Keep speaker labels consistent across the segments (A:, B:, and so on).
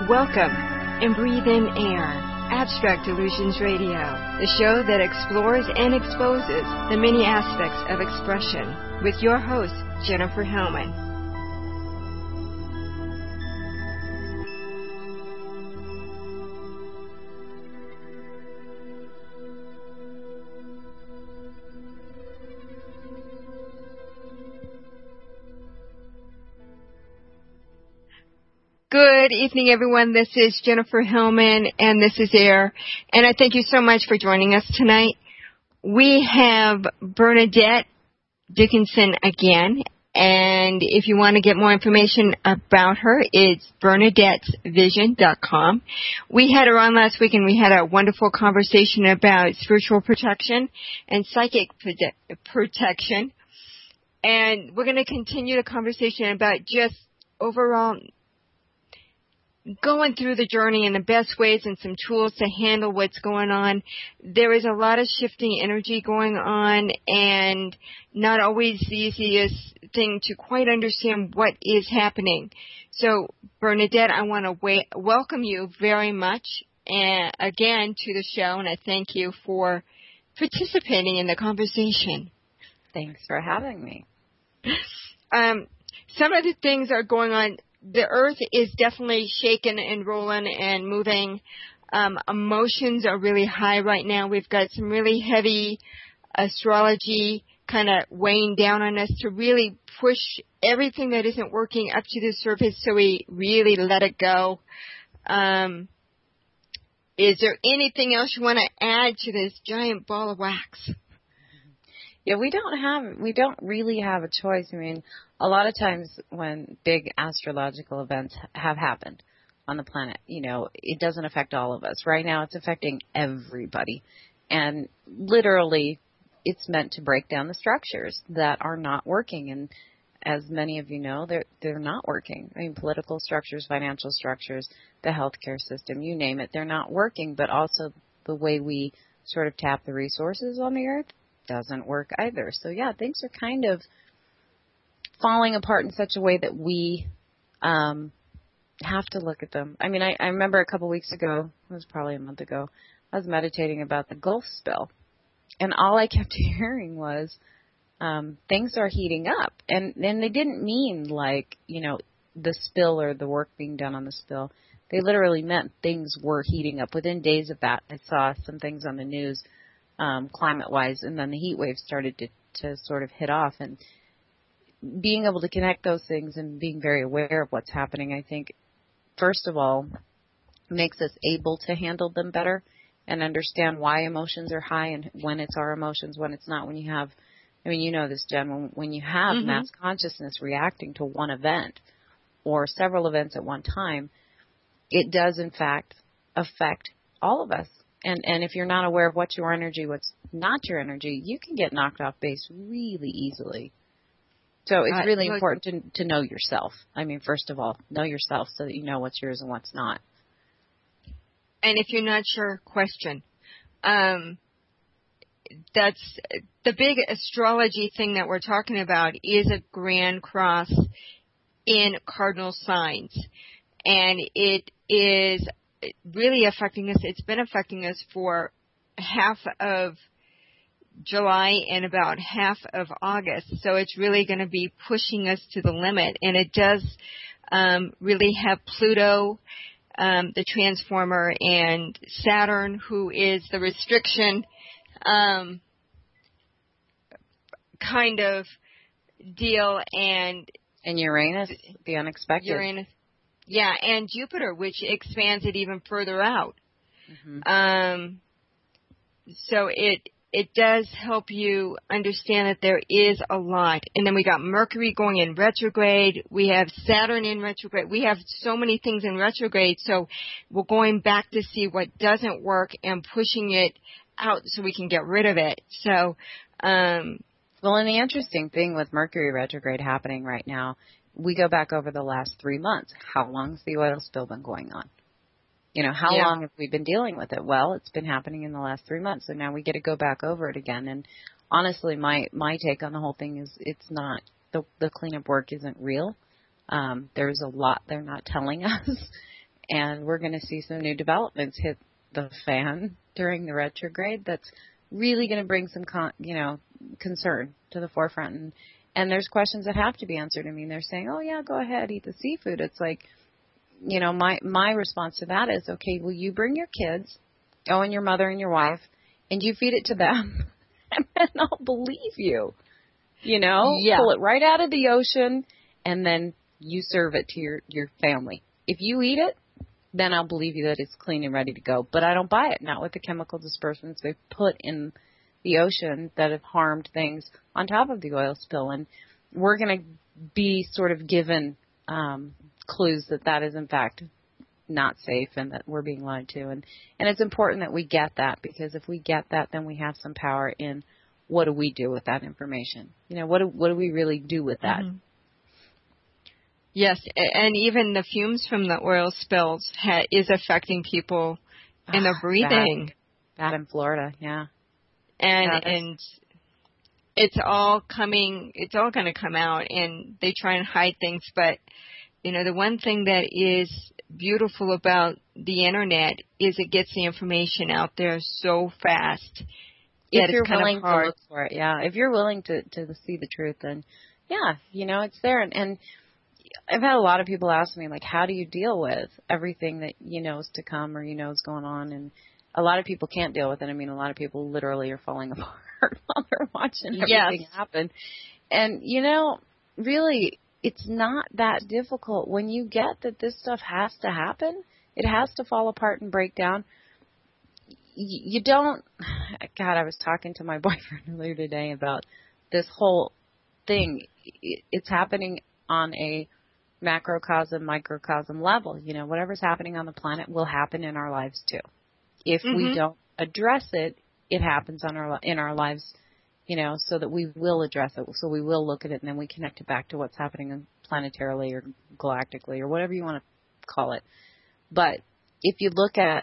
A: Welcome and breathe in air. Abstract Illusions Radio, the show that explores and exposes the many aspects of expression with your host, Jennifer Hellman. Good evening, everyone. This is Jennifer Hellman, and this is AIR. And I thank you so much for joining us tonight. We have Bernadette Dickinson again, and if you want to get more information about her, it's Bernadette'sVision.com. We had her on last week, and we had a wonderful conversation about spiritual protection and psychic protection. And we're going to continue the conversation about just overall going through the journey and the best ways and some tools to handle what's going on. There is a lot of shifting energy going on and not always the easiest thing to quite understand what is happening. So, Bernadette, I want to welcome you very much again to the show, and I thank you for participating in the conversation.
B: Thanks for having me.
A: Some of the things are going on. The earth is definitely shaking and rolling and moving. Emotions are really high right now. We've got some really heavy astrology kind of weighing down on us to really push everything that isn't working up to the surface so we really let it go. Is there anything else you want to add to this giant ball of wax?
B: Yeah, we don't really have a choice. I mean, a lot of times when big astrological events have happened on the planet, it doesn't affect all of us. Right now it's affecting everybody. And literally it's meant to break down the structures that are not working. And as many of you know, they're not working. I mean, political structures, financial structures, the healthcare system, you name it, they're not working. But also the way we sort of tap the resources on the earth doesn't work either. So yeah, things are kind of falling apart in such a way that we have to look at them. I mean, I remember a couple weeks ago, it was probably a month ago, I was meditating about the Gulf spill. And all I kept hearing was things are heating up. And they didn't mean like, the spill or the work being done on the spill. They literally meant things were heating up. Within days of that, I saw some things on the news climate-wise, and then the heat wave started to sort of hit off. And being able to connect those things and being very aware of what's happening, I think, first of all, makes us able to handle them better and understand why emotions are high and when it's our emotions, when it's not. When you have, I mean, you know this, Jen, when you have mass consciousness reacting to one event or several events at one time, it does, in fact, affect all of us. And if you're not aware of what's your energy, what's not your energy, you can get knocked off base really easily. So it's really important to know yourself. I mean, first of all, know yourself so that you know what's yours and what's not.
A: And if you're not sure, question. That's the big astrology thing that we're talking about is a grand cross in cardinal signs. And it is really affecting us. It's been affecting us for half of July and about half of August. So it's really going to be pushing us to the limit. And it does really have Pluto, the transformer, and Saturn, who is the restriction kind of deal. And
B: Uranus, the unexpected.
A: Uranus. Yeah, and Jupiter, which expands it even further out. So it does help you understand that there is a lot. And then we got Mercury going in retrograde. We have Saturn in retrograde. We have so many things in retrograde. So we're going back to see what doesn't work and pushing it out so we can get rid of it. So,
B: well, and the interesting thing with Mercury retrograde happening right now, we go back over the last 3 months. How long's the oil spill been going on? How long have we been dealing with it? Well, it's been happening in the last 3 months, so now we get to go back over it again. And honestly, my take on the whole thing is it's not, the cleanup work isn't real. There's a lot they're not telling us. And we're going to see some new developments hit the fan during the retrograde that's really going to bring some, concern to the forefront. And there's questions that have to be answered. I mean, they're saying, oh, yeah, go ahead, eat the seafood. It's like, my response to that is, okay, will you bring your kids, and your mother and your wife, and you feed it to them, and then I'll believe you.
A: Yeah.
B: Pull it right out of the ocean, and then you serve it to your family. If you eat it, then I'll believe you that it's clean and ready to go. But I don't buy it, not with the chemical dispersants they've put in the ocean that have harmed things on top of the oil spill. And we're going to be sort of given clues that is, in fact, not safe and that we're being lied to. And it's important that we get that, because if we get that, then we have some power in what do we do with that information. What do we really do with that?
A: Mm-hmm. Yes, and even the fumes from the oil spills is affecting people in their breathing.
B: Bad in Florida, yeah.
A: And it's all going to come out, and they try and hide things. But, the one thing that is beautiful about the Internet is it gets the information out there so fast.
B: If you're willing to look for it, yeah. If you're willing to see the truth, then, yeah, it's there. And I've had a lot of people ask me, like, how do you deal with everything that is to come or is going on? And a lot of people can't deal with it. I mean, a lot of people literally are falling apart while they're watching everything happen. And, really, it's not that difficult. When you get that this stuff has to happen, it has to fall apart and break down. You don't, God, I was talking to my boyfriend earlier today about this whole thing. It's happening on a macrocosm, microcosm level. Whatever's happening on the planet will happen in our lives too. If we don't address it, it happens in our lives, so that we will address it. So we will look at it, and then we connect it back to what's happening planetarily or galactically or whatever you want to call it. But if you look at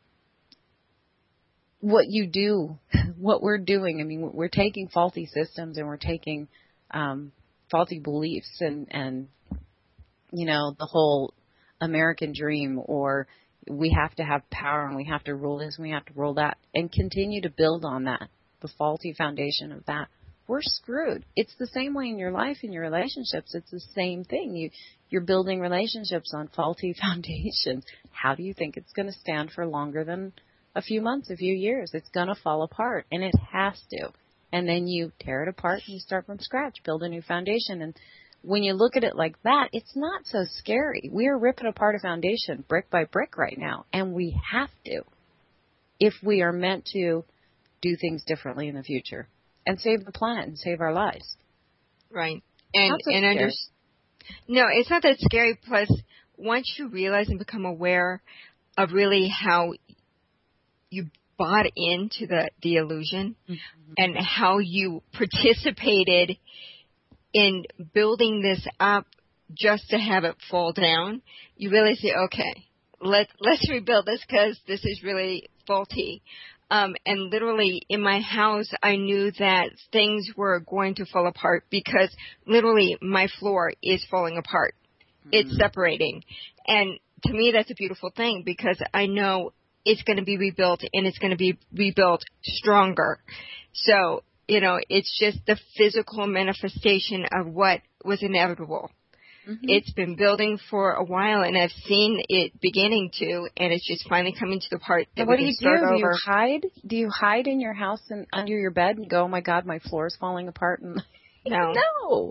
B: what you do, what we're doing, I mean, we're taking faulty systems and we're taking faulty beliefs and the whole American dream, or we have to have power and we have to rule this and we have to rule that, and continue to build on that, the faulty foundation of that, we're screwed. It's the same way in your life, in your relationships. It's the same thing. You're building relationships on faulty foundations. How do you think it's going to stand for longer than a few months, a few years? It's going to fall apart, and it has to. And then you tear it apart and you start from scratch, build a new foundation. And when you look at it like that, it's not so scary. We're ripping apart a foundation brick by brick right now, and we have to if we are meant to do things differently in the future and save the planet and save our lives.
A: Right.
B: No,
A: it's not that scary. Plus, once you realize and become aware of really how you bought into the illusion and how you participated in building this up just to have it fall down, you really say, okay, let's rebuild this because this is really faulty. And literally in my house, I knew that things were going to fall apart because literally my floor is falling apart. It's separating. And to me, that's a beautiful thing because I know it's going to be rebuilt and it's going to be rebuilt stronger. So, it's just the physical manifestation of what was inevitable. It's been building for a while, and I've seen it beginning to, and it's just finally coming to the part that we can start over.
B: What do you hide? Do you hide in your house and under your bed and go, oh my God, my floor is falling apart? And
A: No.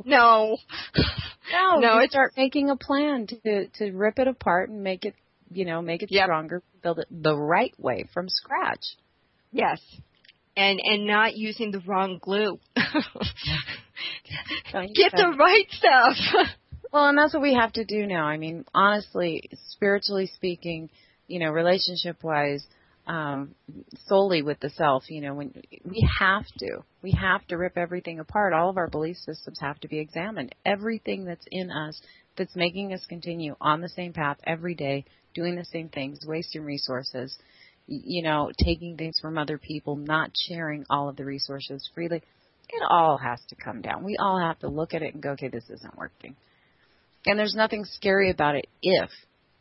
B: You start making a plan to rip it apart and make it, stronger, build it the right way from scratch.
A: Yes. And not using the wrong glue. Get the right stuff.
B: Well, and that's what we have to do now. I mean, honestly, spiritually speaking, relationship-wise, solely with the self, when we have to rip everything apart. All of our belief systems have to be examined. Everything that's in us that's making us continue on the same path every day, doing the same things, wasting resources, taking things from other people, not sharing all of the resources freely. It all has to come down. We all have to look at it and go, okay, this isn't working. And there's nothing scary about it if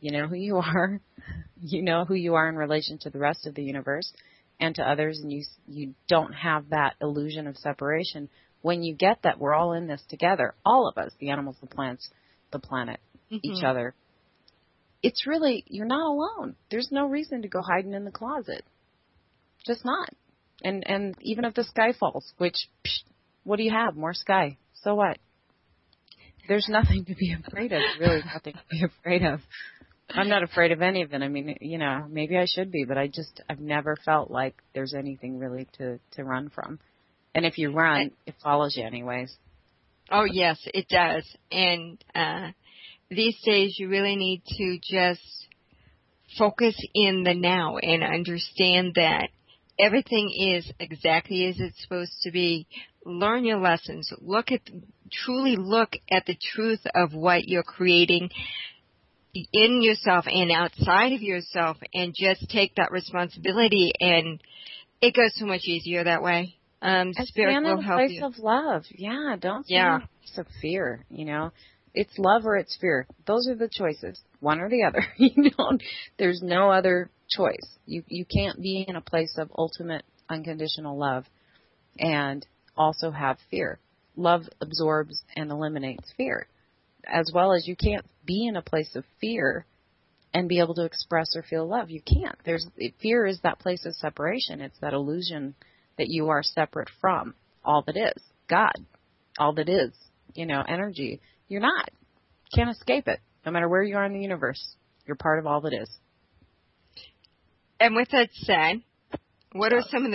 B: You know who you are. You know who you are in relation to the rest of the universe and to others, and you don't have that illusion of separation. When you get that we're all in this together, all of us, the animals, the plants, the planet, each other, it's really, you're not alone. There's no reason to go hiding in the closet. Just not. And even if the sky falls, which, what do you have? More sky. So what? There's nothing to be afraid of, really nothing to be afraid of. I'm not afraid of any of it. I mean, you know, maybe I should be, but I've never felt like there's anything really to run from. And if you run, it follows you anyways.
A: Oh, yes, it does. And these days you really need to just focus in the now and understand that everything is exactly as it's supposed to be. Learn your lessons. Truly look at the truth of what you're creating in yourself and outside of yourself, and just take that responsibility, and it goes so much easier that way. Spirit will help you.
B: Stand in a place of love. Yeah, don't stand in a place of fear, you know. It's love or it's fear. Those are the choices, one or the other. There's no other choice. You can't be in a place of ultimate unconditional love and also have fear. Love absorbs and eliminates fear, as well as you can't be in a place of fear and be able to express or feel love. You can't. Fear is that place of separation. It's that illusion that you are separate from all that is, God, all that is, energy. You're not. Can't escape it. No matter where you are in the universe, you're part of all that is.
A: And with that said, what are some of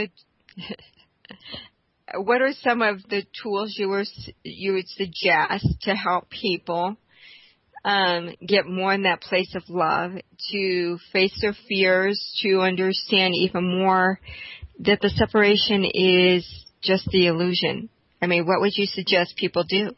A: the tools you would suggest to help people get more in that place of love, to face their fears, to understand even more that the separation is just the illusion? I mean, what would you suggest people do?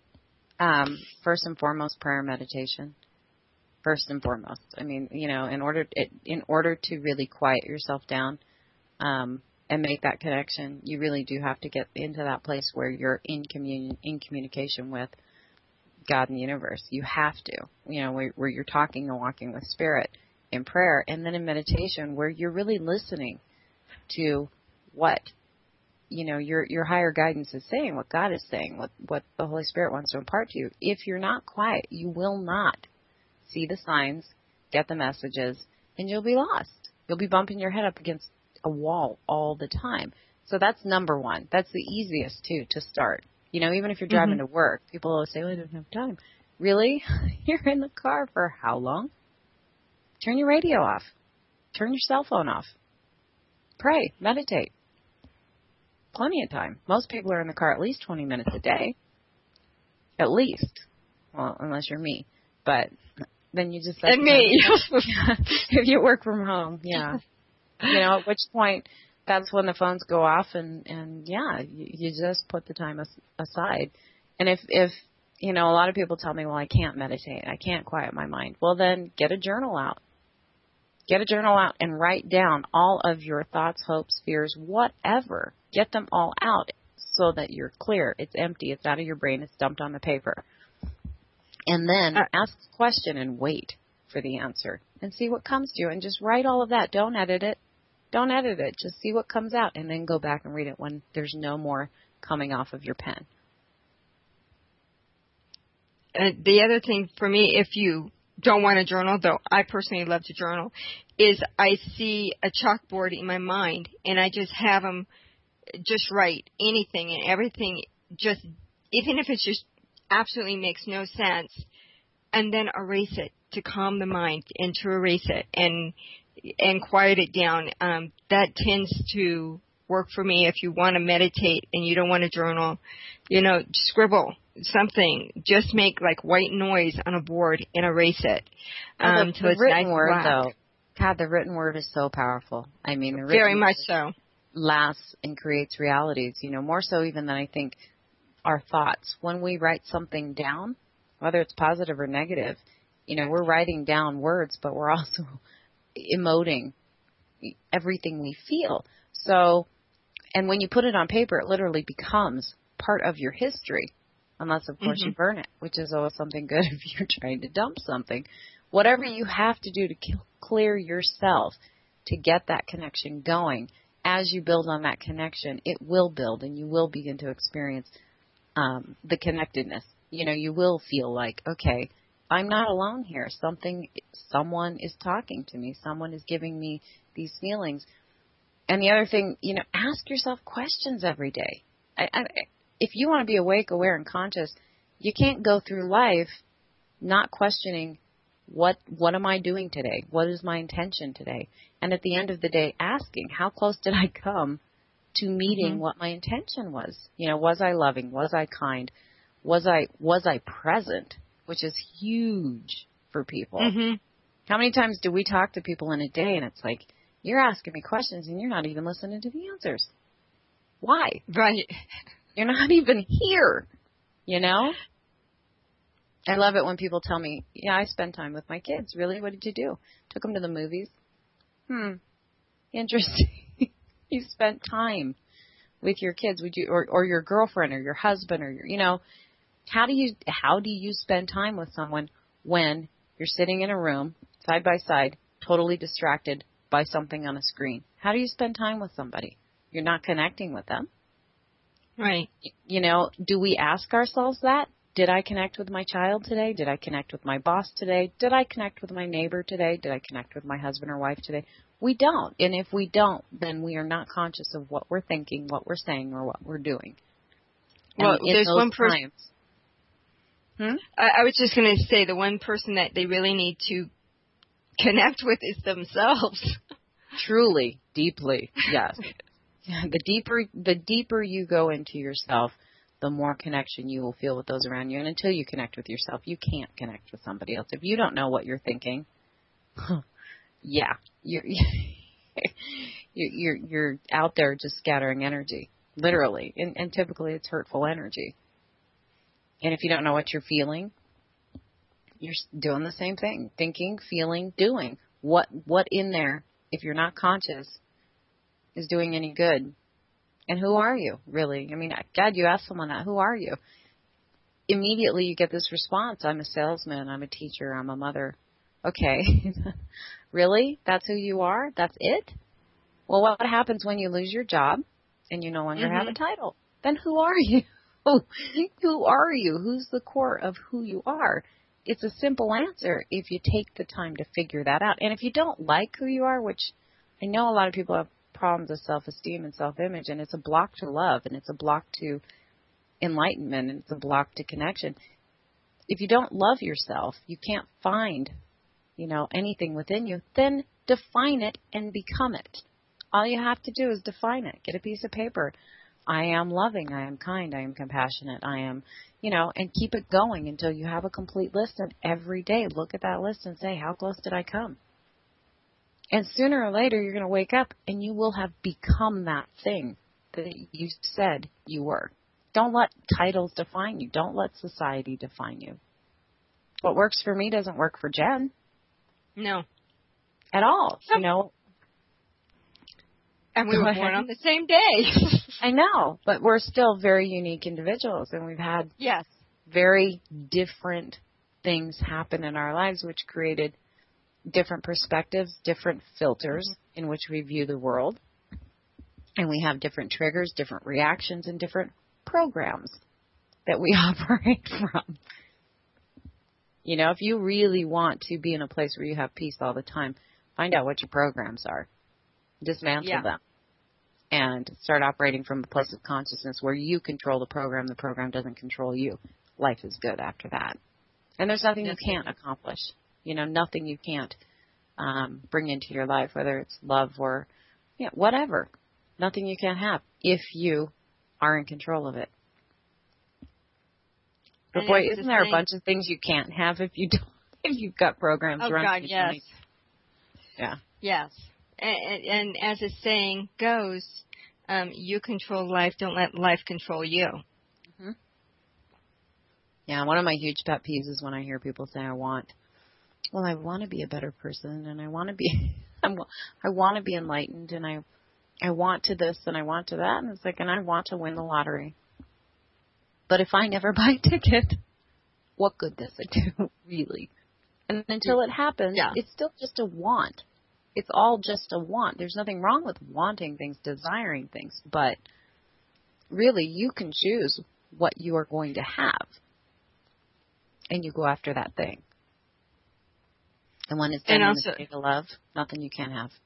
B: First and foremost, prayer and meditation. First and foremost. I mean, in order to really quiet yourself down and make that connection, you really do have to get into that place where you're in communication with God and the universe. You have to, where you're talking and walking with Spirit in prayer, and then in meditation where you're really listening to what your higher guidance is saying, what God is saying, what the Holy Spirit wants to impart to you. If you're not quiet, you will not see the signs, get the messages, and you'll be lost. You'll be bumping your head up against a wall all the time. So that's number one. That's the easiest, too, to start. Even if you're driving to work, people always say, I don't have time. Really? You're in the car for how long? Turn your radio off. Turn your cell phone off. Pray. Meditate. Plenty of time. Most people are in the car at least 20 minutes a day. At least. Well, unless you're me. But then you just...
A: And me!
B: If you work from home, yeah. At which point, that's when the phones go off and you just put the time aside. And if a lot of people tell me, well, I can't meditate. I can't quiet my mind. Well, then get a journal out. Get a journal out and write down all of your thoughts, hopes, fears, whatever. Get them all out so that you're clear. It's empty. It's out of your brain. It's dumped on the paper. And then ask the question and wait for the answer and see what comes to you. And just write all of that. Don't edit it. Don't edit it. Just see what comes out and then go back and read it when there's no more coming off of your pen.
A: The other thing for me, if you don't want to journal, though I personally love to journal, is I see a chalkboard in my mind and I just have them just write anything and everything, just even if it just absolutely makes no sense, and then erase it to calm the mind and to erase it and quiet it down. That tends to work for me. If you want to meditate and you don't want to journal, scribble something. Just make like white noise on a board and erase it.
B: The written word, though, God, the written word is so powerful. I mean, the written
A: very much so.
B: Lasts and creates realities, more so even than I think our thoughts. When we write something down, whether it's positive or negative, we're writing down words, but we're also emoting everything we feel. So, and when you put it on paper, it literally becomes part of your history, unless, of course, you burn it, which is always something good if you're trying to dump something. Whatever you have to do to clear yourself to get that connection going, as you build on that connection, it will build and you will begin to experience the connectedness. You know, you will feel like, okay, I'm not alone here. Someone is talking to me. Someone is giving me these feelings. And the other thing, you know, ask yourself questions every day. If you want to be awake, aware, and conscious, you can't go through life not questioning what am I doing today? What is my intention today? And at the end of the day, asking, how close did I come to meeting what my intention was? You know, was I loving? Was I kind? Was I present? Which is huge for people. How many times do we talk to people in a day and it's like, you're asking me questions and you're not even listening to the answers. Why?
A: Right.
B: You're not even here, you know? I love it when people tell me, yeah, I spend time with my kids. Really? What did you do? Took them to the movies. Interesting. You spent time with your kids. Would you, or your girlfriend or your husband or your, you know, how do you spend time with someone when you're sitting in a room side by side, totally distracted by something on a screen? How do you spend time with somebody? You're not connecting with them.
A: Right.
B: You know, do we ask ourselves that? Did I connect with my child today? Did I connect with my boss today? Did I connect with my neighbor today? Did I connect with my husband or wife today? We don't. And if we don't, then we are not conscious of what we're thinking, what we're saying, or what we're doing.
A: Well, there's one person. I was just going to say the one person that they really need to connect with is themselves.
B: Truly, deeply, yes. The deeper you go into yourself, the more connection you will feel with those around you. And until you connect with yourself, you can't connect with somebody else. If you don't know what you're thinking, yeah, you're out there just scattering energy, literally. And typically it's hurtful energy. And if you don't know what you're feeling, you're doing the same thing. Thinking, feeling, doing. What in there, if you're not conscious, is doing any good? And who are you, really? I mean, God, you ask someone that, who are you? Immediately you get this response, I'm a salesman, I'm a teacher, I'm a mother. Okay, really? That's who you are? That's it? Well, what happens when you lose your job and you no longer have a title? Then who are you? Who are you? Who's the core of who you are? It's a simple answer if you take the time to figure that out. And if you don't like who you are, which I know a lot of people have problems with self-esteem and self-image, and it's a block to love, and it's a block to enlightenment, and it's a block to connection. If you don't love yourself, you can't find, anything within you, then define it and become it. All you have to do is define it. Get a piece of paper. I am loving, I am kind, I am compassionate, I am, and keep it going until you have a complete list. And every day look at that list and say, how close did I come? And sooner or later, you're going to wake up and you will have become that thing that you said you were. Don't let titles define you. Don't let society define you. What works for me doesn't work for Jen.
A: No.
B: At all,
A: And we were born on the same day.
B: I know, but we're still very unique individuals, and we've had very different things happen in our lives, which created different perspectives, different filters in which we view the world. And we have different triggers, different reactions, and different programs that we operate from. If you really want to be in a place where you have peace all the time, find out what your programs are. Dismantle them. And start operating from a place of consciousness where you control the program doesn't control you. Life is good after that. And there's nothing you can't accomplish. Nothing you can't bring into your life, whether it's love or whatever. Nothing you can't have if you are in control of it. But boy, isn't there a bunch of things you can't have if you don't, if you've got programs running?
A: Oh God, yes.
B: Yeah.
A: Yes. And as the saying goes, you control life, don't let life control you.
B: Mm-hmm. Yeah, one of my huge pet peeves is when I hear people say, I want to be a better person, and I want to be, I want to be enlightened, and I want to this, and I want to that, and it's like, and I want to win the lottery. But if I never buy a ticket, what good does it do, really? And until it happens, it's still just a want. It's all just a want. There's nothing wrong with wanting things, desiring things, but really you can choose what you are going to have. And you go after that thing. And when it's done in the state of love, nothing you can't have.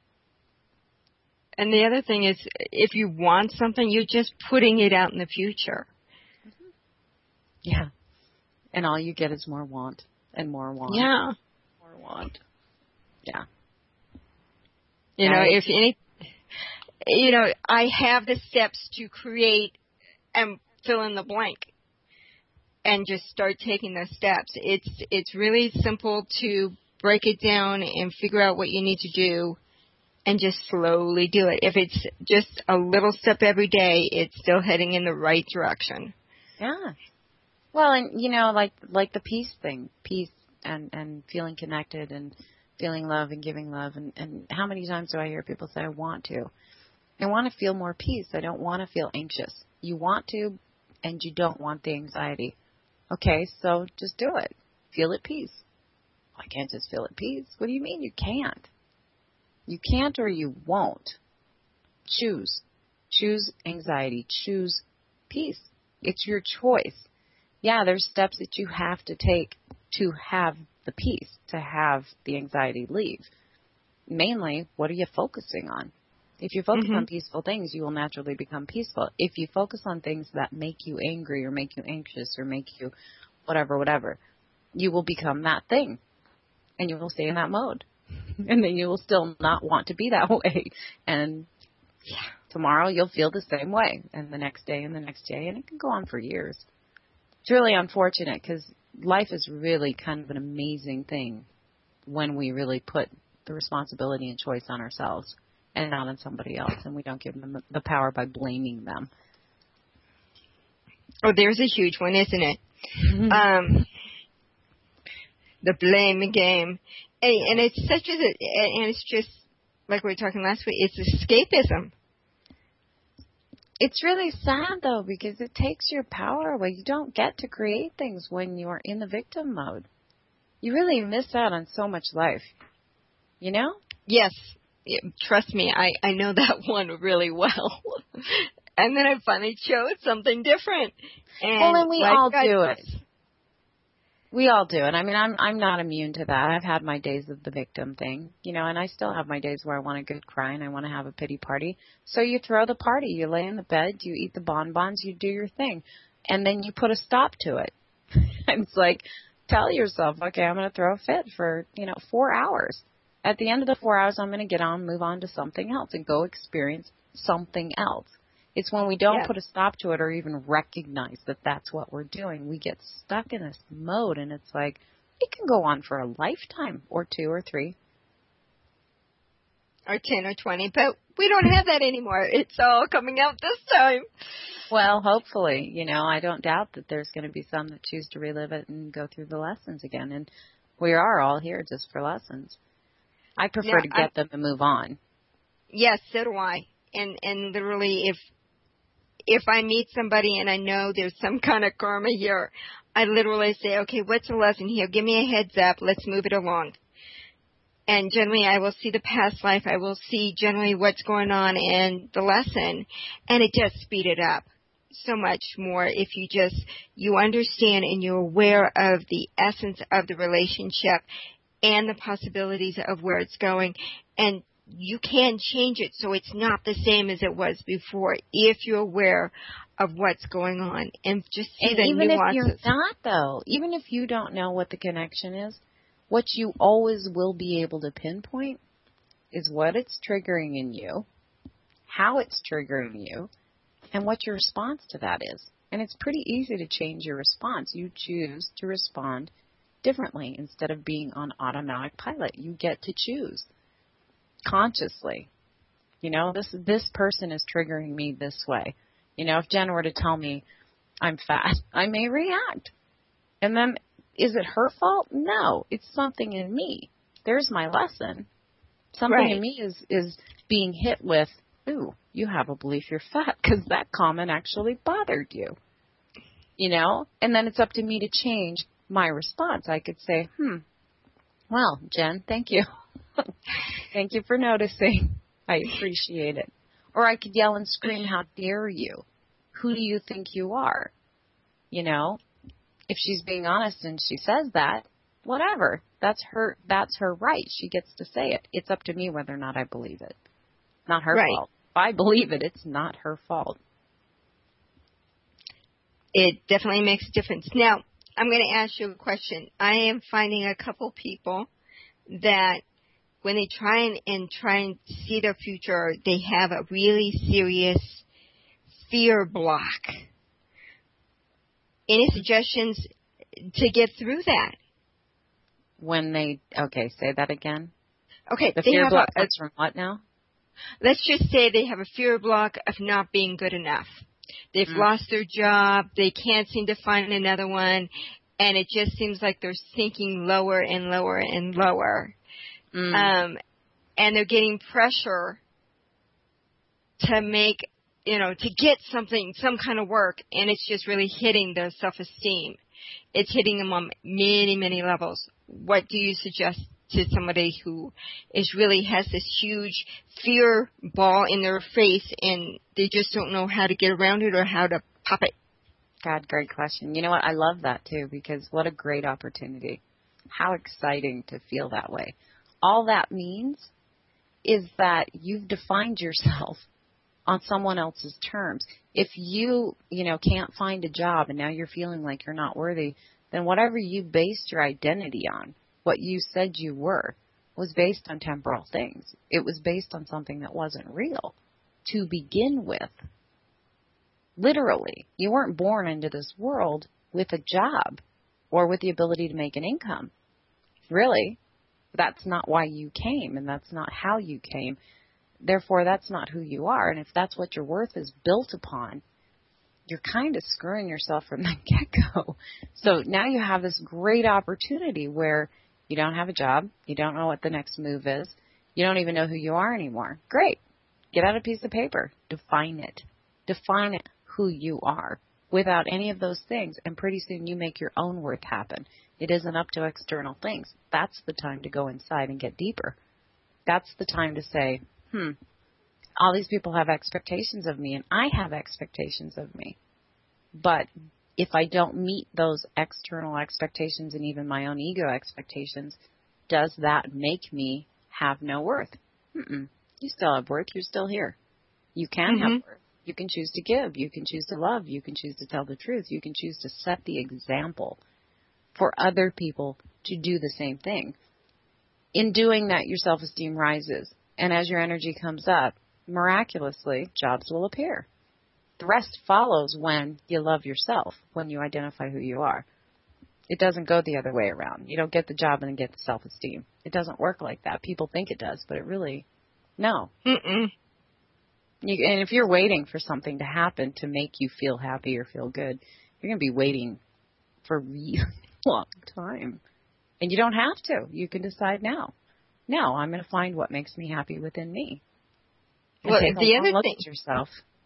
A: And the other thing is, if you want something, you're just putting it out in the future.
B: Mm-hmm. Yeah. And all you get is more want and more want.
A: Yeah.
B: More want. Yeah.
A: You know, if any, you know, I have the steps to create and fill in the blank and just start taking those steps. It's really simple to break it down and figure out what you need to do and just slowly do it. If it's just a little step every day, it's still heading in the right direction.
B: Yeah. Well, and you know, like the peace thing, peace and feeling connected and feeling love and giving love. And how many times do I hear people say, I want to feel more peace. I don't want to feel anxious. You want to, and you don't want the anxiety. Okay, so just do it. Feel at peace. I can't just feel at peace. What do you mean you can't? You can't or you won't. Choose. Choose anxiety. Choose peace. It's your choice. Yeah, there's steps that you have to take to have the peace, to have the anxiety leave. Mainly, what are you focusing on? If you focus on peaceful things, you will naturally become peaceful. If you focus on things that make you angry or make you anxious or make you whatever, you will become that thing. And you will stay in that mode. And then you will still not want to be that way. And tomorrow you'll feel the same way. And the next day and the next day. And it can go on for years. It's really unfortunate because life is really kind of an amazing thing when we really put the responsibility and choice on ourselves and not on somebody else. And we don't give them the power by blaming them.
A: Oh, there's a huge one, isn't it? The blame game. And it's such a, and it's just, like we were talking last week, it's escapism.
B: It's really sad, though, because it takes your power away. You don't get to create things when you are in the victim mode. You really miss out on so much life. You know?
A: Yes. Trust me, I know that one really well. And then I finally chose something different.
B: And we all do it. We all do. And I mean, I'm not immune to that. I've had my days of the victim thing, you know, and I still have my days where I want a good cry and I want to have a pity party. So you throw the party, you lay in the bed, you eat the bonbons, you do your thing. And then you put a stop to it. It's like, tell yourself, okay, I'm going to throw a fit for, 4 hours. At the end of the 4 hours, I'm going to move on to something else and go experience something else. It's when we don't put a stop to it or even recognize that that's what we're doing. We get stuck in this mode, and it's like, it can go on for a lifetime or 2 or 3.
A: Or 10 or 20, but we don't have that anymore. It's all coming out this time.
B: Well, hopefully, I don't doubt that there's going to be some that choose to relive it and go through the lessons again. And we are all here just for lessons. I prefer to get them and move on.
A: Yes, so do I. And literally, if I meet somebody and I know there's some kind of karma here, I literally say, okay, what's the lesson here? Give me a heads up. Let's move it along. And generally, I will see the past life. I will see generally what's going on in the lesson. And it does speed it up so much more if you understand and you're aware of the essence of the relationship and the possibilities of where it's going. And you can change it so it's not the same as it was before if you're aware of what's going on and just see the nuances.
B: Even if you're not, though, even if you don't know what the connection is, what you always will be able to pinpoint is what it's triggering in you, how it's triggering you, and what your response to that is. And it's pretty easy to change your response. You choose to respond differently instead of being on automatic pilot. You get to choose consciously. This person is triggering me this way. If Jen were to tell me I'm fat, I may react. And then, is it her fault? No, it's something in me. There's my lesson. Something in me is being hit with, ooh, you have a belief you're fat because that comment actually bothered you. And then it's up to me to change my response. I could say, Well, Jen, thank you. Thank you for noticing. I appreciate it. Or I could yell and scream, how dare you? Who do you think you are? You know, if she's being honest and she says that, whatever. That's her right. She gets to say it. It's up to me whether or not I believe it. Not her fault. If I believe it, it's not her fault.
A: It definitely makes a difference. Now, I'm going to ask you a question. I am finding a couple people that when they try and see their future, they have a really serious fear block. Any suggestions to get through that?
B: Say that again.
A: Okay,
B: the fear block comes from what now?
A: Let's just say they have a fear block of not being good enough. They've lost their job, they can't seem to find another one, and it just seems like they're sinking lower and lower and lower. And they're getting pressure to make, to get something, some kind of work, and it's just really hitting their self-esteem. It's hitting them on many, many levels. What do you suggest to somebody who really has this huge fear ball in their face and they just don't know how to get around it or how to pop it?
B: God, great question. You know what? I love that too, because what a great opportunity. How exciting to feel that way. All that means is that you've defined yourself on someone else's terms. If you can't find a job and now you're feeling like you're not worthy, then whatever you based your identity on, what you said you were, was based on temporal things. It was based on something that wasn't real to begin with. Literally, you weren't born into this world with a job or with the ability to make an income. Really, that's not why you came, and that's not how you came. Therefore, that's not who you are. And if that's what your worth is built upon, you're kind of screwing yourself from the get-go. So now you have this great opportunity where you don't have a job, you don't know what the next move is, you don't even know who you are anymore. Great. Get out a piece of paper. Define it. Define it, who you are, without any of those things, and pretty soon you make your own worth happen. It isn't up to external things. That's the time to go inside and get deeper. That's the time to say, all these people have expectations of me, and I have expectations of me. But if I don't meet those external expectations and even my own ego expectations, does that make me have no worth? You still have worth. You're still here. You can have worth. You can choose to give. You can choose to love. You can choose to tell the truth. You can choose to set the example for other people to do the same thing. In doing that, your self-esteem rises. And as your energy comes up, miraculously, jobs will appear. The rest follows when you love yourself, when you identify who you are. It doesn't go the other way around. You don't get the job and then get the self-esteem. It doesn't work like that. People think it does, but it really, no. And if you're waiting for something to happen to make you feel happy or feel good, you're going to be waiting for a really long time. And you don't have to. You can decide now. No, I'm going to find what makes me happy within me. And take the other look at yourself.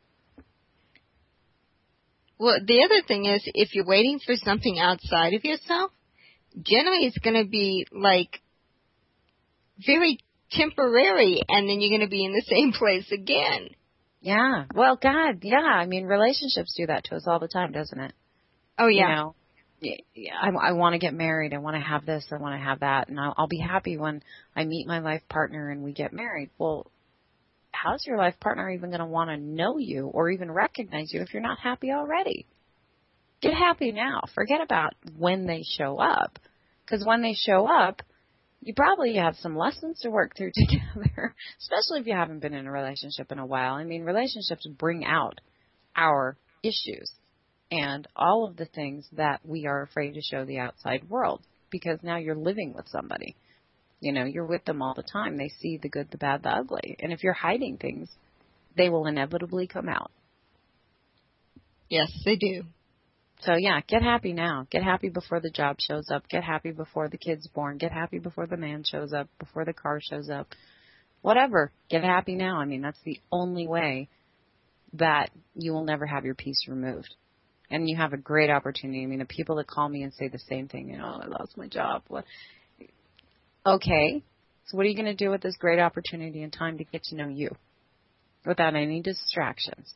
A: Well, the other thing is, if you're waiting for something outside of yourself, generally it's going to be like very temporary, and then you're going to be in the same place again.
B: Yeah. Well, God, yeah. I mean, relationships do that to us all the time, doesn't it?
A: Oh, yeah.
B: I want to get married. I want to have this. I want to have that. And I'll be happy when I meet my life partner and we get married. Well, how's your life partner even going to want to know you or even recognize you if you're not happy already? Get happy now. Forget about when they show up. Because when they show up, you probably have some lessons to work through together, especially if you haven't been in a relationship in a while. I mean, relationships bring out our issues and all of the things that we are afraid to show the outside world, because now you're living with somebody. You're with them all the time. They see the good, the bad, the ugly. And if you're hiding things, they will inevitably come out.
A: Yes, they do.
B: So, yeah, get happy now. Get happy before the job shows up. Get happy before the kid's born. Get happy before the man shows up, before the car shows up. Whatever. Get happy now. I mean, that's the only way that you will never have your peace removed. And you have a great opportunity. I mean, the people that call me and say the same thing, I lost my job. What? Okay, so what are you going to do with this great opportunity and time to get to know you without any distractions?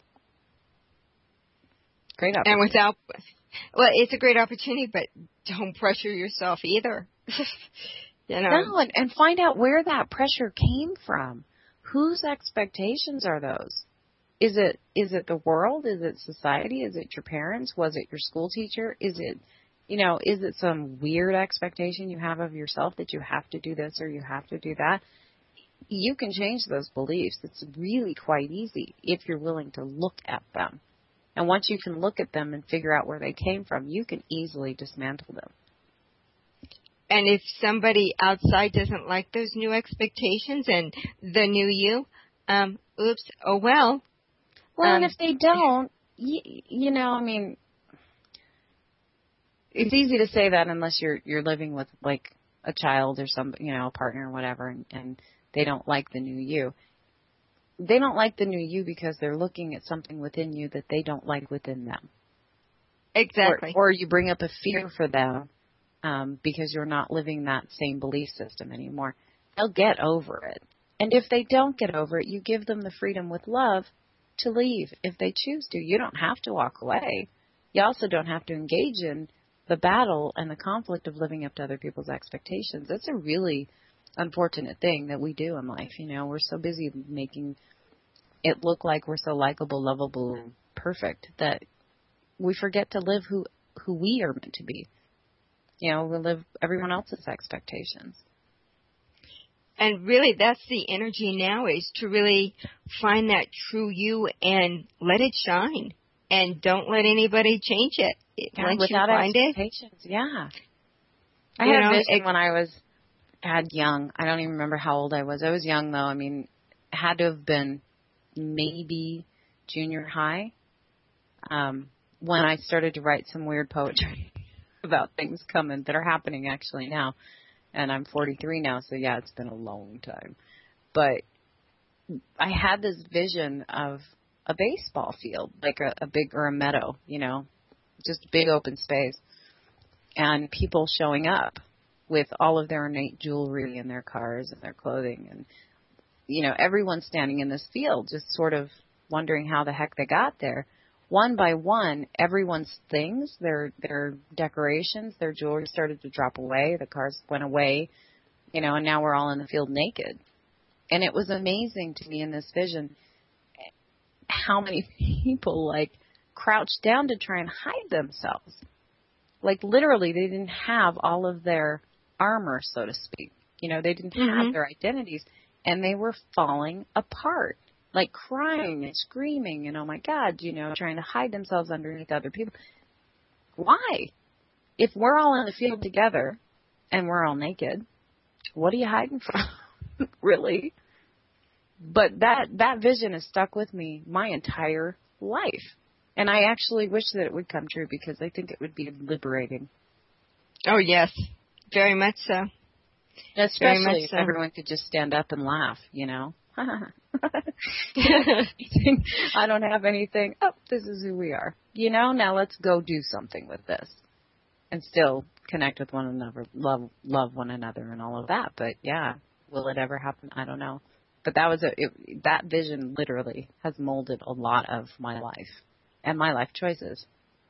B: Great opportunity.
A: And it's a great opportunity, but don't pressure yourself either.
B: No, and find out where that pressure came from. Whose expectations are those? Is it the world? Is it society? Is it your parents? Was it your school teacher? Is it some weird expectation you have of yourself that you have to do this or you have to do that? You can change those beliefs. It's really quite easy if you're willing to look at them. And once you can look at them and figure out where they came from, you can easily dismantle them.
A: And if somebody outside doesn't like those new expectations and the new you, oops, oh well.
B: Well, and if they don't, I mean, it's easy to say that unless you're living with like a child or a partner or whatever, and they don't like the new you. They don't like the new you because they're looking at something within you that they don't like within them.
A: Exactly.
B: Or you bring up a fear for them. Because you're not living that same belief system anymore. They'll get over it. And if they don't get over it, you give them the freedom with love to leave if they choose to. You don't have to walk away. You also don't have to engage in the battle and the conflict of living up to other people's expectations. That's a really unfortunate thing that we do in life. We're so busy making it look like we're so likable, lovable, and perfect that we forget to live who we are meant to be. We live everyone else's expectations.
A: And really, that's the energy now, is to really find that true you and let it shine. And don't let anybody change it. Once
B: without
A: you find
B: expectations, yeah. I had a vision when I was young. I don't even remember how old I was. I was young, though. I mean, it had to have been maybe junior high when I started to write some weird poetry about things coming that are happening actually now. And I'm 43 now, so yeah, it's been a long time. But I had this vision of a baseball field, like a big, or a meadow, just big open space, and people showing up with all of their ornate jewelry and their cars and their clothing. And, everyone standing in this field just sort of wondering how the heck they got there. One by one, everyone's things, their decorations, their jewelry started to drop away. The cars went away, and now we're all in the field naked. And it was amazing to me in this vision how many people, crouched down to try and hide themselves. Literally, they didn't have all of their armor, so to speak. They didn't have their identities, and they were falling apart. Crying and screaming and, oh, my God, trying to hide themselves underneath other people. Why? If we're all in the field together and we're all naked, what are you hiding from? Really? But that vision has stuck with me my entire life. And I actually wish that it would come true because I think it would be liberating.
A: Oh, yes. Very much so.
B: Especially if everyone could just stand up and laugh, I don't have anything. Oh, this is who we are. Now let's go do something with this. And still connect with one another, love one another and all of that. But yeah, will it ever happen? I don't know. But that vision literally has molded a lot of my life and my life choices.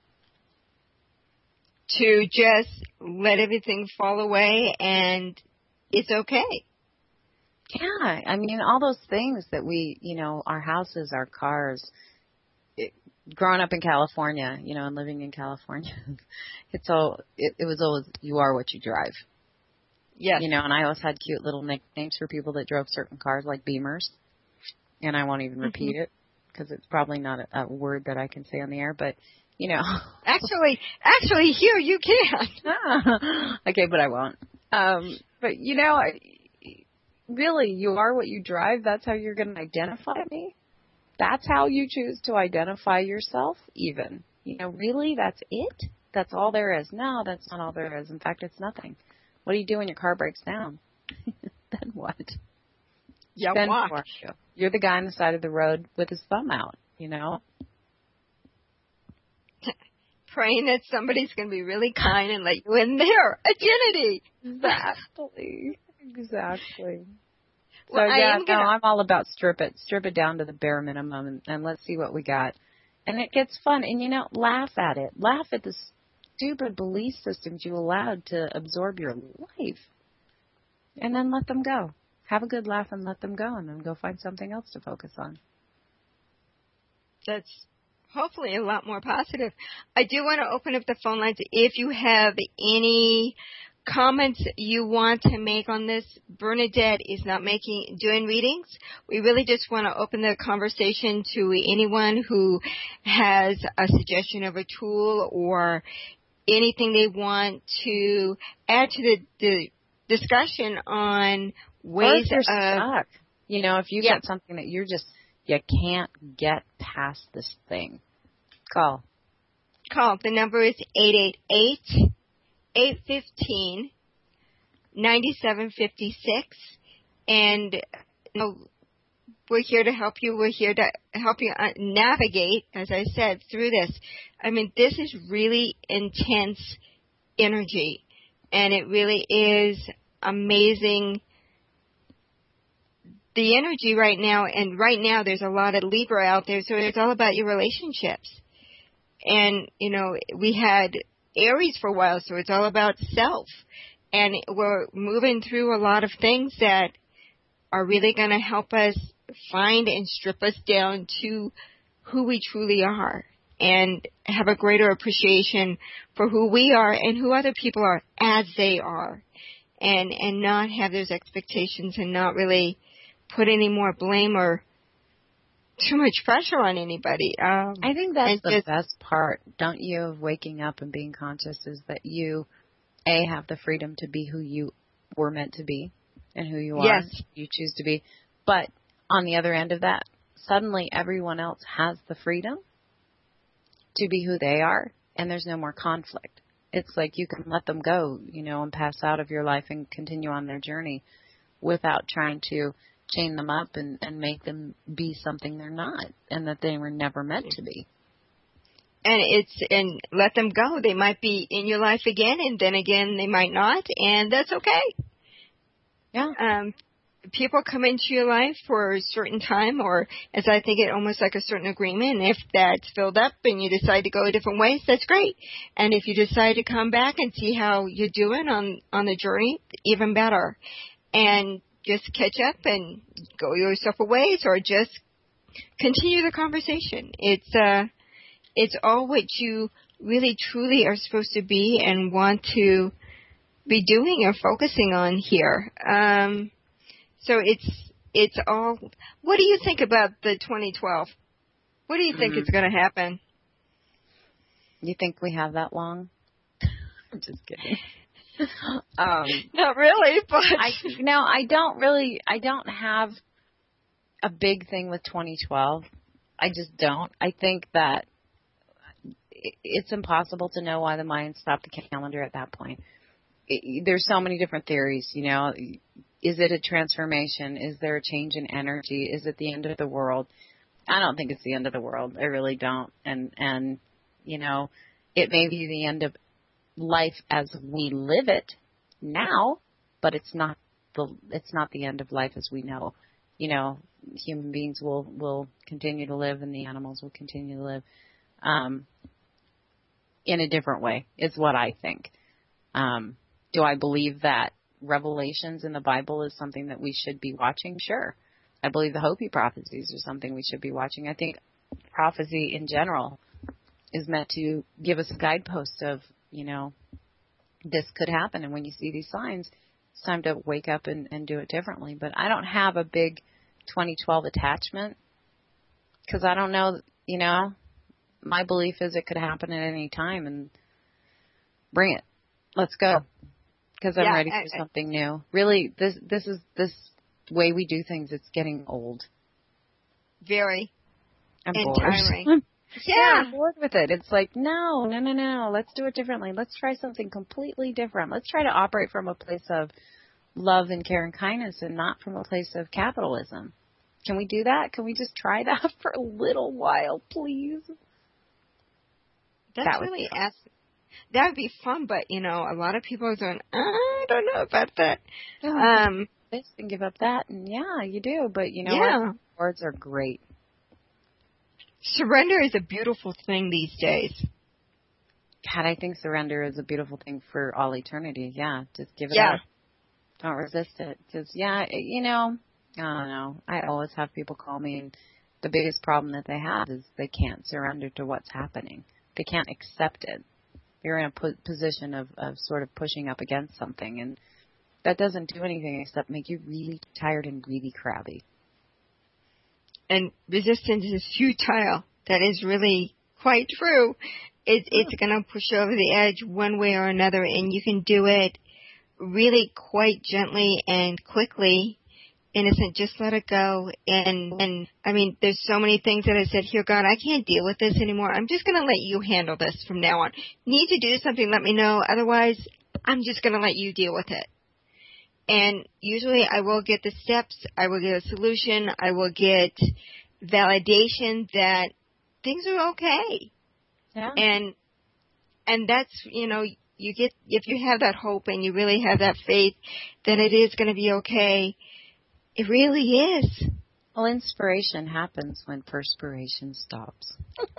A: To just let everything fall away and it's okay.
B: Yeah, I mean, all those things that we, our houses, our cars, growing up in California, and living in California, it was always, you are what you drive.
A: Yes.
B: And I always had cute little nicknames for people that drove certain cars, like Beamers, and I won't even repeat it because it's probably not a word that I can say on the air, but,
A: Actually, here you can.
B: Okay, but I won't. But, really, you are what you drive. That's how you're going to identify me. That's how you choose to identify yourself, even. Really, that's it? That's all there is? No, that's not all there is. In fact, it's nothing. What do you do when your car breaks down? Then what?
A: Yeah,
B: then
A: walk.
B: You're the guy on the side of the road with his thumb out,
A: Praying that somebody's going to be really kind and let you in their identity.
B: Exactly. Exactly. So
A: Well,
B: I'm all about strip it down to the bare minimum, and let's see what we got. And it gets fun, and laugh at it. Laugh at the stupid belief systems you allowed to absorb your life, and then let them go. Have a good laugh and let them go, and then go find something else to focus on.
A: That's hopefully a lot more positive. I do want to open up the phone lines. If you have any comments you want to make on this, Bernadette is not doing readings. We really just want to open the conversation to anyone who has a suggestion of a tool or anything they want to add to the discussion on ways
B: or if you're stuck. If you got something that you can't get past this thing, call.
A: The number is 888-815-9756, and we're here to help you. We're here to help you navigate, as I said, through this. I mean, this is really intense energy, and it really is amazing. The energy right now, and right now there's a lot of Libra out there, so it's all about your relationships. And, we had Aries for a while, so it's all about self. And we're moving through a lot of things that are really going to help us find and strip us down to who we truly are and have a greater appreciation for who we are and who other people are as they are, and not have those expectations and not really put any more blame or too much pressure on anybody.
B: I think that's the best part, don't you, of waking up and being conscious, is that you, have the freedom to be who you were meant to be and who you are.
A: Yes.
B: You choose to be. But on the other end of that, suddenly everyone else has the freedom to be who they are, and there's no more conflict. It's like you can let them go, and pass out of your life and continue on their journey without trying to chain them up and make them be something they're not and that they were never meant to be.
A: And let them go. They might be in your life again, and then again they might not, and that's okay.
B: Yeah.
A: People come into your life for a certain time, or as I think it almost like a certain agreement. And if that's filled up and you decide to go different ways, that's great. And if you decide to come back and see how you're doing on the journey, even better. And just catch up and go your separate ways, or just continue the conversation. It's all what you really truly are supposed to be and want to be doing or focusing on here. So it's all. What do you think about the 2012? What do you think is going to happen?
B: You think we have that long? I'm just kidding.
A: Not really, but
B: I don't have a big thing with 2012. I just don't. I think that it's impossible to know why the Mayans stopped the calendar at that point. There's so many different theories, Is it a transformation? Is there a change in energy? Is it the end of the world? I don't think it's the end of the world. I really don't. And it may be the end of life as we live it now, but it's not the end of life as we know. Human beings will continue to live, and the animals will continue to live in a different way, is what I think. Do I believe that Revelations in the Bible is something that we should be watching? Sure. I believe the Hopi prophecies are something we should be watching. I think prophecy in general is meant to give us a guidepost of, this could happen. And when you see these signs, it's time to wake up and do it differently. But I don't have a big 2012 attachment because I don't know, my belief is it could happen at any time, and bring it. Let's go. Because I'm ready for something new. Really, this way we do things, it's getting old.
A: Very.
B: I'm
A: and
B: bored.
A: Tiring.
B: Yeah, I'm bored with it. It's like, no. Let's do it differently. Let's try something completely different. Let's try to operate from a place of love and care and kindness and not from a place of capitalism. Can we do that? Can we just try that for a little while, please?
A: That's really That would be fun, but, a lot of people are going, I don't know about that.
B: This and give up that, and yeah, you do, but what? Words are great.
A: Surrender is a beautiful thing these days.
B: God, I think surrender is a beautiful thing for all eternity. Yeah, just give it up. Don't resist it. Because, I don't know. I always have people call me, and the biggest problem that they have is they can't surrender to what's happening. They can't accept it. You're in a position of sort of pushing up against something, and that doesn't do anything except make you really tired and really crabby.
A: And resistance is futile. That is really quite true. It's going to push you over the edge one way or another, and you can do it really quite gently and quickly. Innocent, just let it go. And I mean, there's so many things that I said, here, God, I can't deal with this anymore. I'm just going to let you handle this from now on. Need to do something, let me know. Otherwise, I'm just going to let you deal with it. And usually I will get the steps. I will get a solution. I will get validation that things are okay.
B: Yeah.
A: And that's, you get, if you have that hope and you really have that faith that it is going to be okay, it really is.
B: Well, inspiration happens when perspiration stops.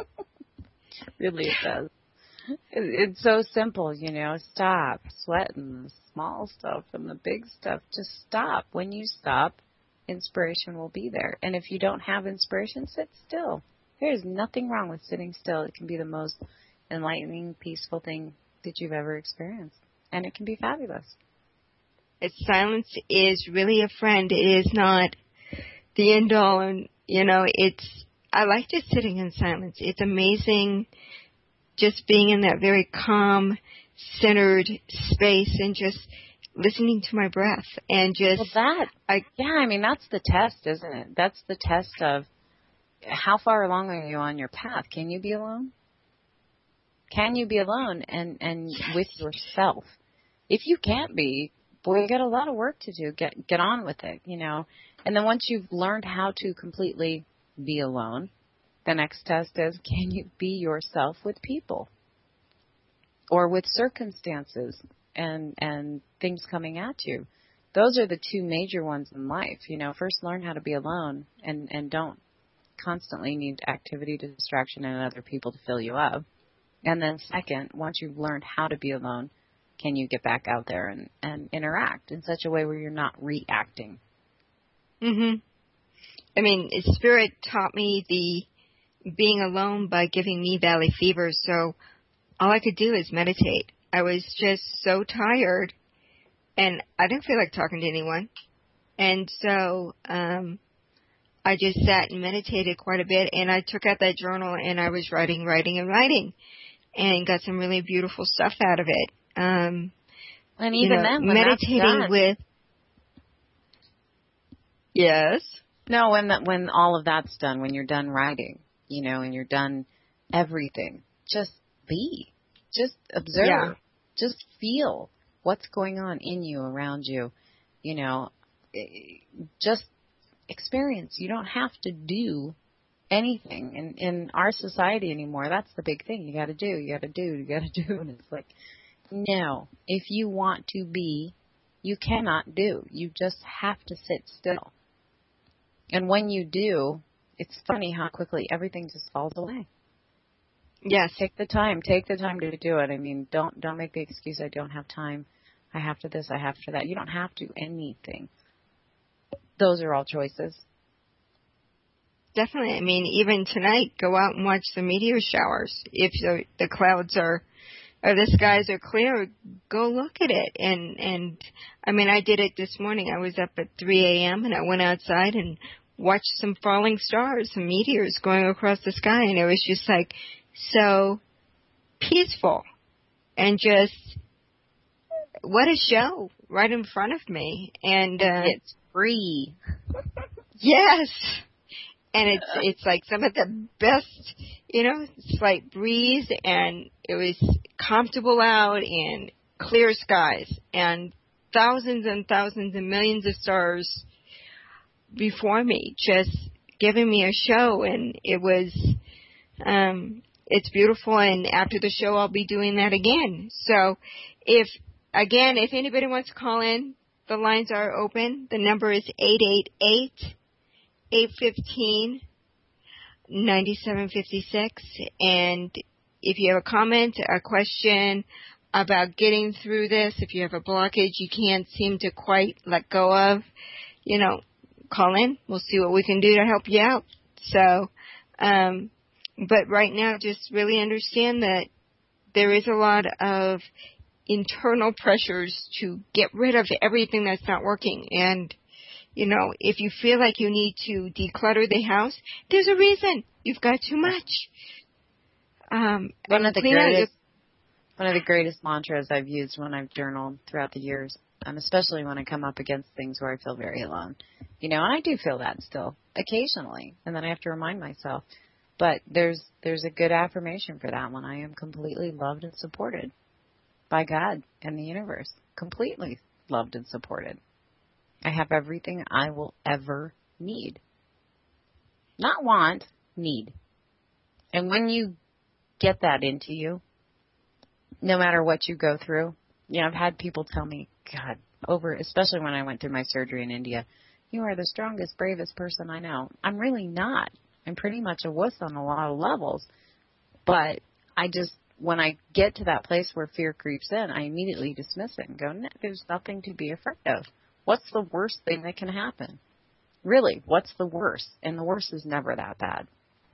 B: Really, it does. It's so simple, stop sweating the small stuff and the big stuff. Just stop. When you stop, inspiration will be there. And if you don't have inspiration, sit still. There's nothing wrong with sitting still. It can be the most enlightening, peaceful thing that you've ever experienced. And it can be fabulous.
A: Silence is really a friend. It is not the end all. And, I like just sitting in silence. It's amazing just being in that very calm, centered space and just listening to my breath and just...
B: Well, that's the test, isn't it? That's the test of how far along are you on your path? Can you be alone? Can you be alone and with yourself? If you can't be, boy, you got a lot of work to do. Get on with it, And then once you've learned how to completely be alone, the next test is, can you be yourself with people or with circumstances and things coming at you? Those are the two major ones in life. First learn how to be alone and don't constantly need activity, distraction, and other people to fill you up. And then second, once you've learned how to be alone, can you get back out there and interact in such a way where you're not reacting?
A: Mm-hmm. I mean, Spirit taught me the being alone by giving me valley fever, so all I could do is meditate. I was just so tired, and I didn't feel like talking to anyone. And so I just sat and meditated quite a bit, and I took out that journal, and I was writing, and got some really beautiful stuff out of it.
B: And even then, when
A: meditating
B: that's done,
A: with... Yes?
B: No, when all of that's done, when you're done writing, and you're done everything, just be. Just observe.
A: Yeah.
B: Just feel what's going on in you, around you. Just experience. You don't have to do anything in our society anymore. That's the big thing. You got to do. And it's like, no. If you want to be, you cannot do. You just have to sit still. And when you do, it's funny how quickly everything just falls away.
A: Yes.
B: Take the time to do it. I mean, don't make the excuse, I don't have time. I have to this, I have to that. You don't have to anything. Those are all choices.
A: Definitely. I mean, even tonight, go out and watch the meteor showers. If the clouds or the skies are clear, go look at it. And I mean, I did it this morning. I was up at 3 a.m. and I went outside and watched some falling stars, some meteors going across the sky. And it was just like so peaceful and just what a show right in front of me. And
B: it's free.
A: Yes. And it's like some of the best, slight breeze, and it was comfortable out and clear skies and thousands and millions of stars before me, just giving me a show. And it was it's beautiful. And after the show, I'll be doing that again. So if anybody wants to call in, the lines are open. The number is 888-815-9756. And if you have a comment, a question about getting through this, if you have a blockage you can't seem to quite let go of, call in. We'll see what we can do to help you out. So, but right now, just really understand that there is a lot of internal pressures to get rid of everything that's not working. And, if you feel like you need to declutter the house, there's a reason. You've got too much.
B: One of the greatest mantras I've used when I've journaled throughout the years, especially when I come up against things where I feel very alone. And I do feel that still occasionally, and then I have to remind myself. But there's a good affirmation for that one. I am completely loved and supported by God and the universe. Completely loved and supported. I have everything I will ever need. Not want, need. And when you get that into you, no matter what you go through, I've had people tell me, God, especially when I went through my surgery in India, you are the strongest, bravest person I know. I'm really not. I'm pretty much a wuss on a lot of levels. But when I get to that place where fear creeps in, I immediately dismiss it and go, no, there's nothing to be afraid of. What's the worst thing that can happen? Really, what's the worst? And the worst is never that bad.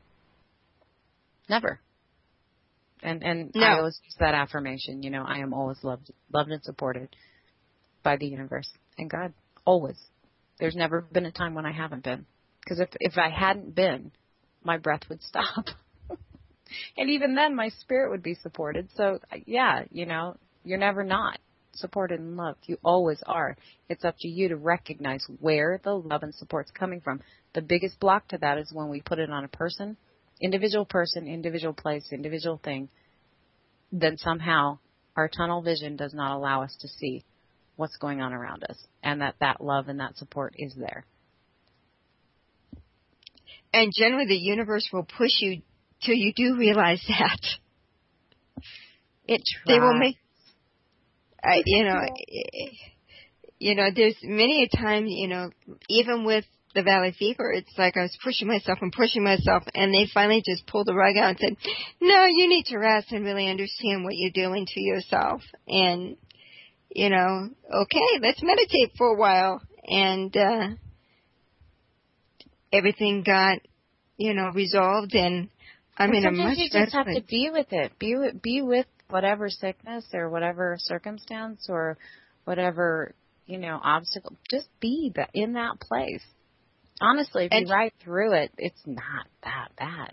B: Never. And
A: no.
B: I always use that affirmation, I am always loved and supported by the universe and God. Always. There's never been a time when I haven't been. Because if I hadn't been, my breath would stop. And even then, my spirit would be supported. So, yeah, you're never not supported and loved. You always are. It's up to you to recognize where the love and support's coming from. The biggest block to that is when we put it on a person, individual place, individual thing. Then somehow our tunnel vision does not allow us to see what's going on around us, and that love and that support is there.
A: And generally the universe will push you till you do realize that.
B: It tries.
A: They will make, there's many a time, even with the valley fever, it's like I was pushing myself, and they finally just pulled the rug out and said, no, you need to rest and really understand what you're doing to yourself. And, okay, let's meditate for a while. And everything got, resolved, and I'm in a much better place.
B: You just have to be with it. Be with whatever sickness or whatever circumstance or whatever, obstacle. Just be in that place. Honestly, if you ride through it, it's not that bad.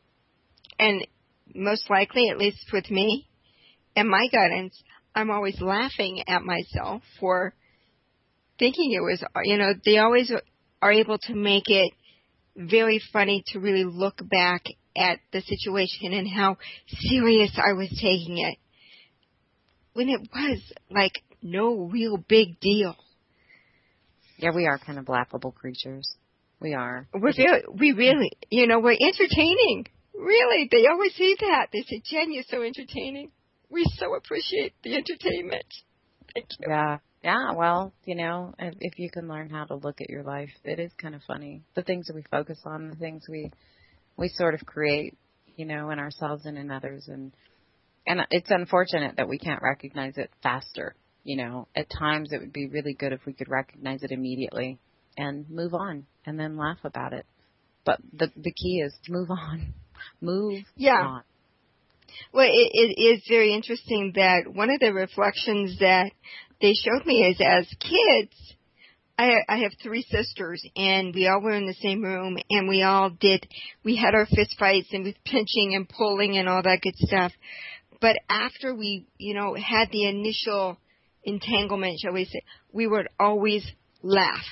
A: And most likely, at least with me and my guidance, I'm always laughing at myself for thinking it was, they always are able to make it very funny to really look back at the situation and how serious I was taking it, when it was like no real big deal.
B: Yeah, we are kind of laughable creatures. We are.
A: We really, we're entertaining. Really, they always say that. They say, Jen, you're so entertaining. We so appreciate the entertainment. Thank you.
B: Yeah, well, if you can learn how to look at your life, it is kind of funny. The things that we focus on, the things we sort of create, in ourselves and in others. And it's unfortunate that we can't recognize it faster. At times it would be really good if we could recognize it immediately and move on and then laugh about it. But the key is to move on. Move on.
A: Well, it is very interesting that one of the reflections that they showed me is, as kids, I have three sisters, and we all were in the same room, and we had our fist fights and with pinching and pulling and all that good stuff. But after we, had the initial entanglement, shall we say, we would always laugh.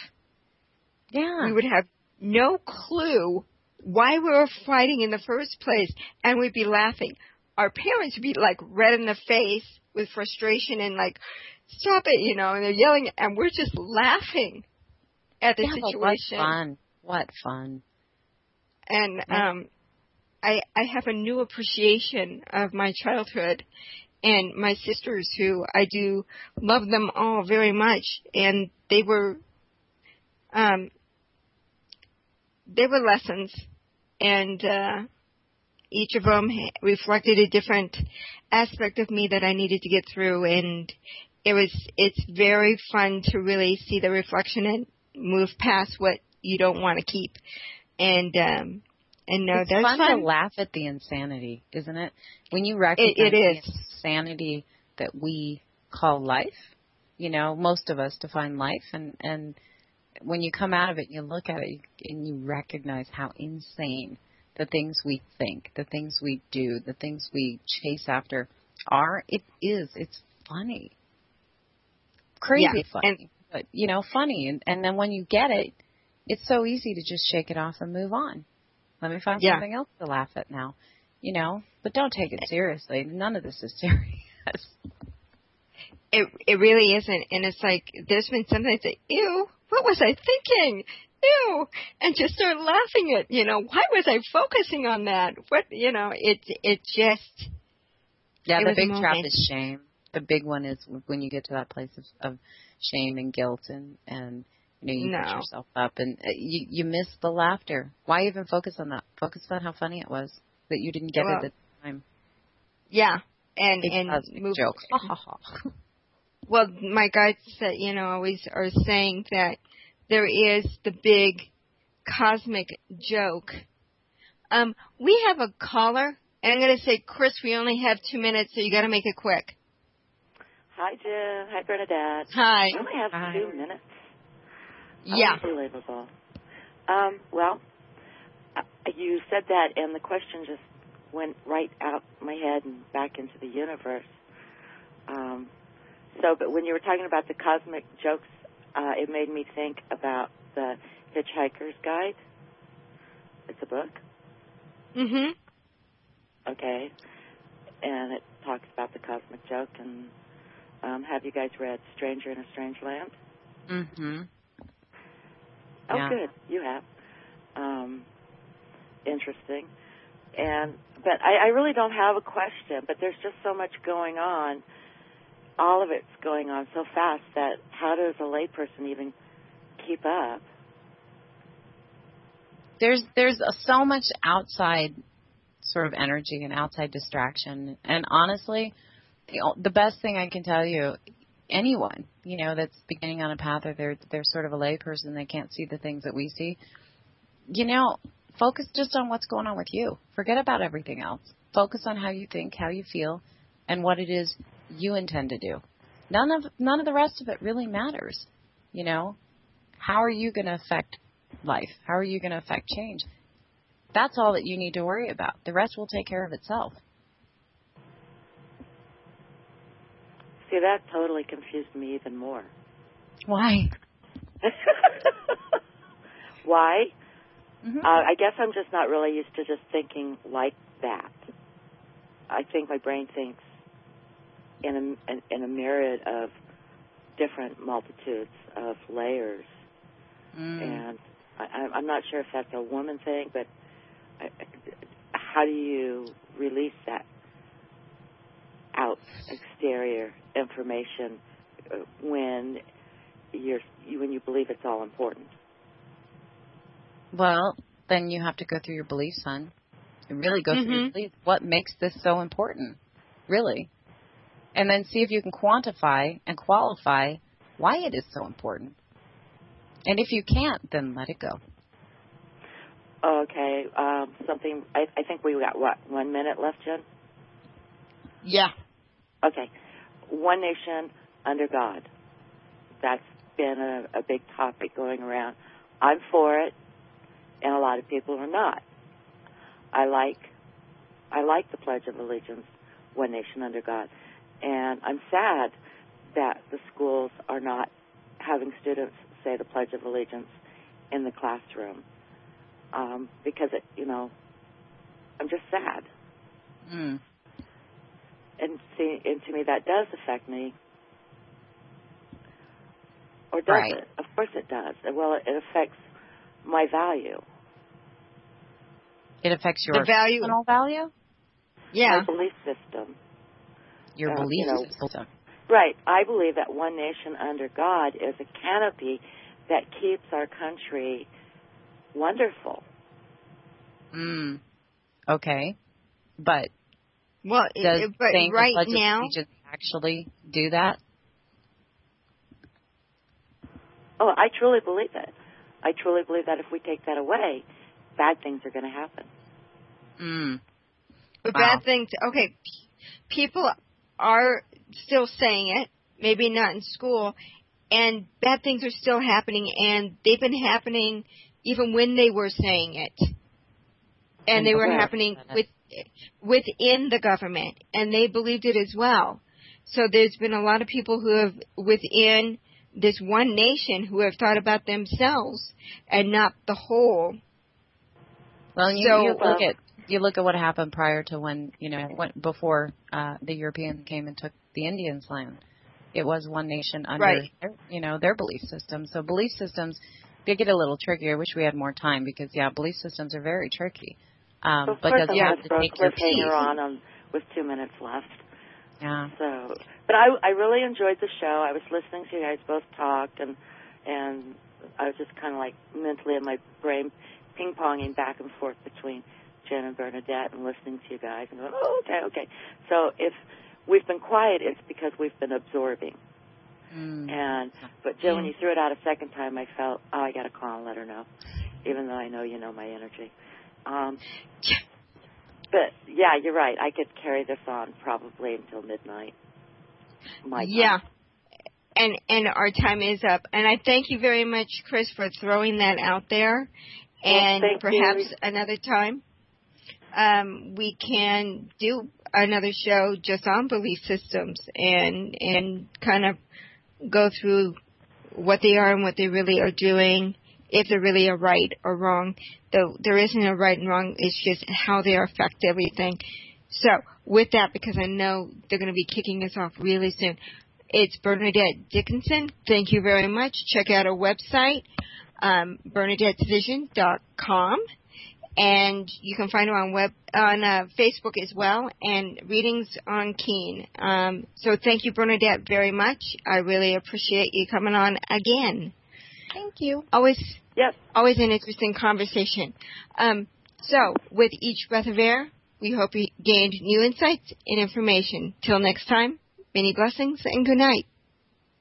B: Yeah.
A: We would have no clue why we were fighting in the first place, and we'd be laughing. Our parents would be like red in the face with frustration and like, stop it, and they're yelling, and we're just laughing at the situation.
B: What fun.
A: And I have a new appreciation of my childhood and my sisters, who I do love them all very much, and they were lessons, and each of them reflected a different aspect of me that I needed to get through, and it's very fun to really see the reflection and move past what you don't want to keep, and no,
B: it's
A: that's
B: fun to laugh at the insanity, isn't it? When you recognize
A: it
B: the insanity that we call life, most of us define life, and when you come out of it and you look at it and you recognize how insane the things we think, the things we do, the things we chase after are, it's funny. Crazy funny. But, funny. And then when you get it, it's so easy to just shake it off and move on. Let me find something else to laugh at now. But don't take it seriously. None of this is serious.
A: It really isn't. And it's like, there's been something I say, ew, what was I thinking? Ew. And just start laughing at, why was I focusing on that? What, it just.
B: Yeah, the big trap is shame. The big one is when you get to that place of shame and guilt and you beat yourself up and you miss the laughter. Why even focus on that? Focus on how funny it was that you didn't get it at the time.
A: Yeah, and
B: move. Joke.
A: Well, my guides said, always are saying that there is the big cosmic joke. We have a caller, and I'm going to say, Chris, we only have 2 minutes, so you got to make it quick.
C: Hi, Jim. Hi, Bernadette.
A: Hi.
C: We only have 2 minutes.
A: Yeah.
C: Unbelievable. Well, you said that, and the question just went right out my head and back into the universe. But when you were talking about the cosmic jokes, it made me think about the Hitchhiker's Guide. It's a book.
A: Mm-hmm.
C: Okay. And it talks about the cosmic joke. And have you guys read Stranger in a Strange Land?
B: Mm-hmm.
C: Oh, yeah. Good. You have. Interesting. But I really don't have a question, but there's just so much going on. All of it's going on so fast that how does a layperson even keep up?
B: There's so much outside sort of energy and outside distraction. And honestly, the best thing I can tell you, anyone, that's beginning on a path or they're sort of a layperson, they can't see the things that we see, focus just on what's going on with you. Forget about everything else. Focus on how you think, how you feel, and what it is you intend to do. None of the rest of it really matters. How are you going to affect life? How are you going to affect change? That's all that you need to worry about. The rest will take care of itself.
C: See, that totally confused me even more.
B: Why?
C: Why?
B: Mm-hmm.
C: I guess I'm just not really used to just thinking like that. I think my brain thinks in a myriad of different multitudes of layers. And I'm not sure if that's a woman thing, but how do you release that out exterior information when you believe it's all important?
B: Well, then you have to go through your beliefs, hon. And really go through your beliefs. What makes this so important? Really. And then see if you can quantify and qualify why it is so important. And if you can't, then let it go.
C: Okay. I think we got, 1 minute left, Jen?
A: Yeah.
C: Okay. One nation under God. That's been a big topic going around. I'm for it, and a lot of people are not. I like the Pledge of Allegiance, one nation under God. And I'm sad that the schools are not having students say the Pledge of Allegiance in the classroom. Because, I'm just sad.
B: Mm.
C: And to me, that does affect me. Or does
B: right.
C: it? Of course it does. Well, it affects my value.
B: It affects your
A: the value.
B: personal value?
A: Yeah.
C: My belief system.
B: Your belief system.
C: Right. I believe that one nation under God is a canopy that keeps our country wonderful.
B: Okay. But
A: well,
B: does
A: but
B: saying
A: right
B: the Pledge
A: now,
B: of Allegiance actually do that?
C: Oh, I truly believe it. I truly believe that if we take that away, bad things are going to happen.
A: but
B: Wow.
A: bad things. Okay, people are still saying it, maybe not in school, and bad things are still happening, and they've been happening even when they were saying it, and they were happening within the government, and they believed it as well. So there's been a lot of people who have, within this one nation, who have thought about themselves and not the whole.
B: Well, you look at what happened prior to when, before the Europeans came and took the Indians' land. It was one nation under, their belief system. So belief systems, they get a little tricky. I wish we had more time because, belief systems are very tricky. Because you have to take your piece.
C: on with 2 minutes left.
B: Yeah.
C: So, but I really enjoyed the show. I was listening to you guys both talk, and I was just kind of like mentally in my brain ping-ponging back and forth between Jen and Bernadette and listening to you guys and going, oh, okay. So if we've been quiet, it's because we've been absorbing. But Jen, when you threw it out a second time, I felt, I got to call and let her know, even though I know you know my energy. But yeah, you're right. I could carry this on probably until midnight.
A: Yeah. And our time is up. And I thank you very much, Chris, for throwing that out there. And perhaps another time we can do another show just on belief systems and kind of go through what they are and what they really are doing, if they're really a right or wrong. Though there isn't a right and wrong, it's just how they affect everything. So with that, because I know they're going to be kicking us off really soon, it's Bernadette Dickinson. Thank you very much. Check out our website, BernadetteVision.com. And you can find her on Facebook as well, and readings on Keen. So thank you, Bernadette, very much. I really appreciate you coming on again.
B: Thank you.
A: Always an interesting conversation. So with each breath of air, we hope you gained new insights and information. Till next time, many blessings and good night.